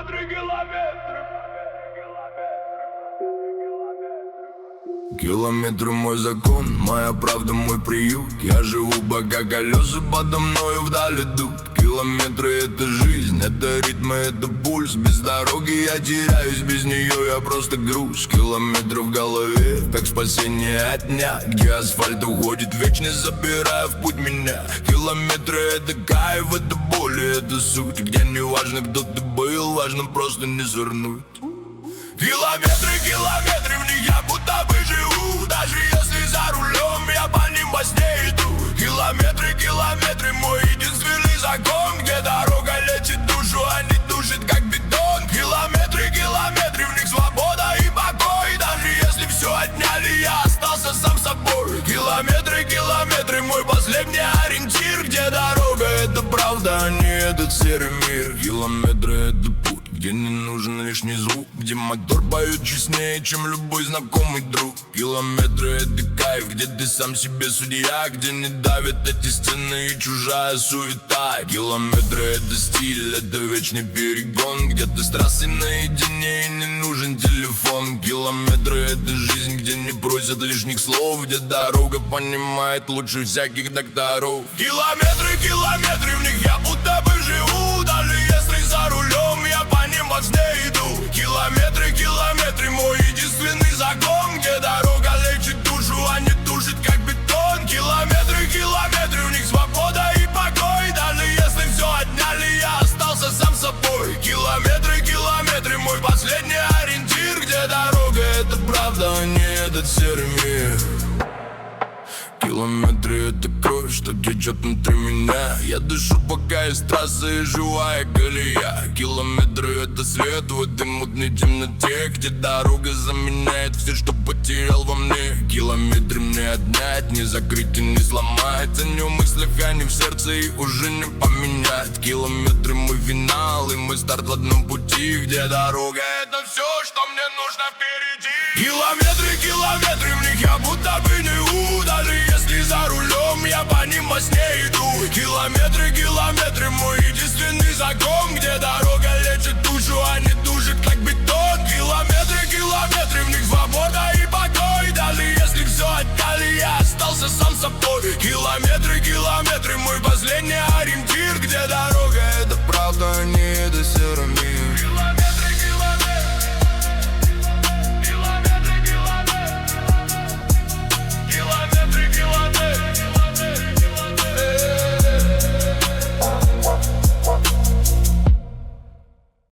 Километры мой закон, моя правда мой приют. Я живу, пока колеса подо мною вдаль идут. Километры — это жизнь, это ритмы, это пульс. Без дороги я теряюсь, без нее я просто груз. Километры в голове, как спасение от дня, где асфальт уходит вечность, забирая в путь меня. Километры — это кайф, это боль, это суть. Где не важно, кто ты был, важно просто не свернуть. Километры, километры, в них я будто бы живу. Даже если за рулем, я по ним во сне иду. Километры, километры, мой единственный закон, где дорога лечит душу, а не душит, как бетон. Километры, километры, в них свобода и покой. Даже если все отняли, я остался сам собой. Километры, километры, мой последний ориентир, где дорога — это правда, а не этот серый мир. Километры — это путь, где не нужен лишний звук, где мотор поет честнее, чем любой знакомый друг. Километры — это кайф, где ты сам себе судья, где не давят эти стены и чужая суета. Километры — это стиль, это вечный перегон, где ты с трассой наедине и не нужен телефон. Километры — это жизнь, где не просят лишних слов, где дорога понимает лучше всяких докторов. Километры, километры, в них я будто бы живу. Даже если за рулем, я по ним во сне иду. Километры, километры, мой единственный закон, где дорога лечит душу, а не душит, как бетон. Километры, километры, в них свобода и покой. Даже если все отняли, я остался сам собой. Километры, километры, мой последний ориентир, где дорога — это правда, а не этот серый мир. Километры — это кровь, что течет внутри меня. Я дышу, пока из трассы и живая колея. Километры — это свет в этой мутной темноте, где дорога заменяет все, что потерял во мне. Километры мне отнять, не закрыть и не сломать. Они в мыслях, они в сердце, и уже не поменять. Километры — мой финал и мой старт в одном пути, где дорога — это все, что мне нужно впереди. Километры, километры, в них я будто бы не у. Даже если за рулем, я по ним во сне иду. Километры, километры, мой единственный закон, где дорога лечит душу, а не душит, как бетон. Километры, километры, в них свобода и покой. Даже если все отняли, я остался сам собой. Километры, километры,